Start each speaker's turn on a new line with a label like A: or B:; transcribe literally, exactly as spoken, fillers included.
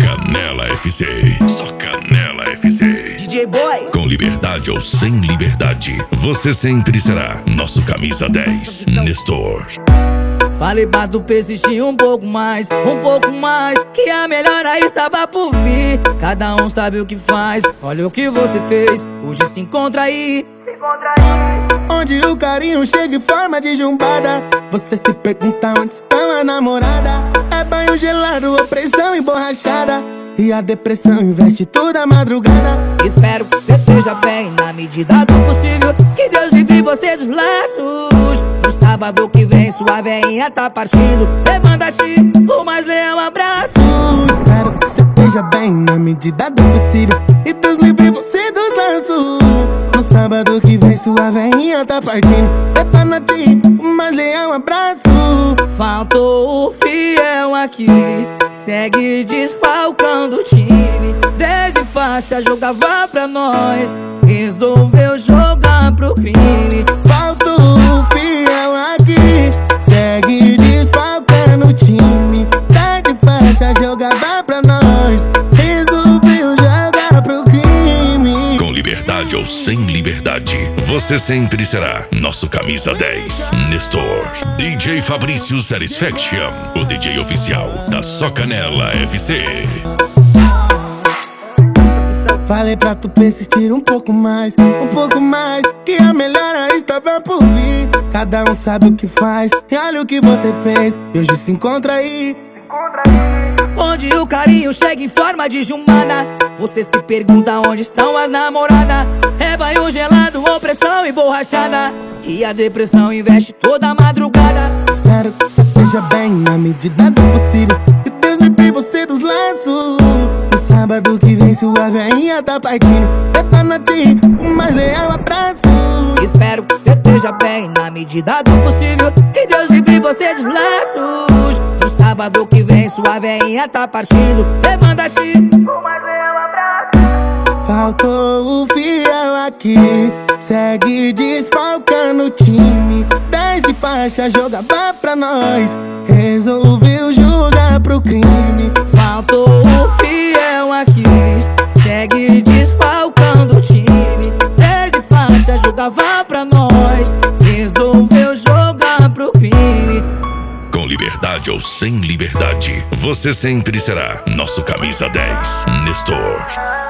A: Canela F C. Só Canela F C.
B: D J Boy.
A: Com liberdade ou sem liberdade, você sempre será nosso camisa dez, Nestor.
B: Falei pra tu persistir um pouco mais, um pouco mais, que a melhora estava por vir. Cada um sabe o que faz, olha o que você fez, hoje se encontra aí. Se encontra aí.
C: Onde o carinho chega em forma de jumbada, você se pergunta onde está a namorada. É banho gelado, opressão emborrachada, e a depressão investe toda a madrugada.
B: Espero que você esteja bem, na medida do possível, que Deus livre você dos laços. No sábado que vem sua veinha tá partindo, levanta-te, o mais leal abraço.
C: Espero que você esteja bem, na medida do possível, e Deus livre você dos laços. No sábado que vem sua veinha tá partindo, levanta-te, o mais leal abraço.
B: Faltou o fiel aqui, segue desfalcando o time. Desde faixa jogava pra nós, resolveu jogar pro crime.
C: Faltou o fiel aqui, segue desfalcando o time. Desde faixa jogava pra nós, resolveu jogar pro crime.
A: Com liberdade ou sem liberdade, você sempre será nosso camisa dez, Nestor. D J Fabrício Satisfaction, o D J oficial da Só Canela F C.
C: Falei pra tu persistir um pouco mais, um pouco mais, que a melhora estava por vir. Cada um sabe o que faz, e olha o que você fez, e hoje se encontra aí.
B: Onde o carinho chega em forma de jumbada, você se pergunta onde estão as namoradas. É banho gelado, opressão emborrachada, e a depressão investe toda a madrugada.
C: Espero que você esteja bem, na medida do possível, e Deus livre você dos laços. No sábado que vem sua veinha tá partindo, levanta-te, o mais leal abraço.
B: Espero que você esteja bem, na medida do possível, que Deus livre você dos laços. No sábado que vem sua veinha tá partindo, levanta-te, o mais leal abraço.
C: Faltou o fiel aqui, segue desfalcando o time. Desde faixa jogava pra nós, resolveu jogar pro crime.
B: Faltou o fiel aqui, segue desfalcando o time. Desde faixa jogava pra nós, resolveu jogar pro crime.
A: Com liberdade ou sem liberdade, você sempre será nosso camisa dez, Nestor.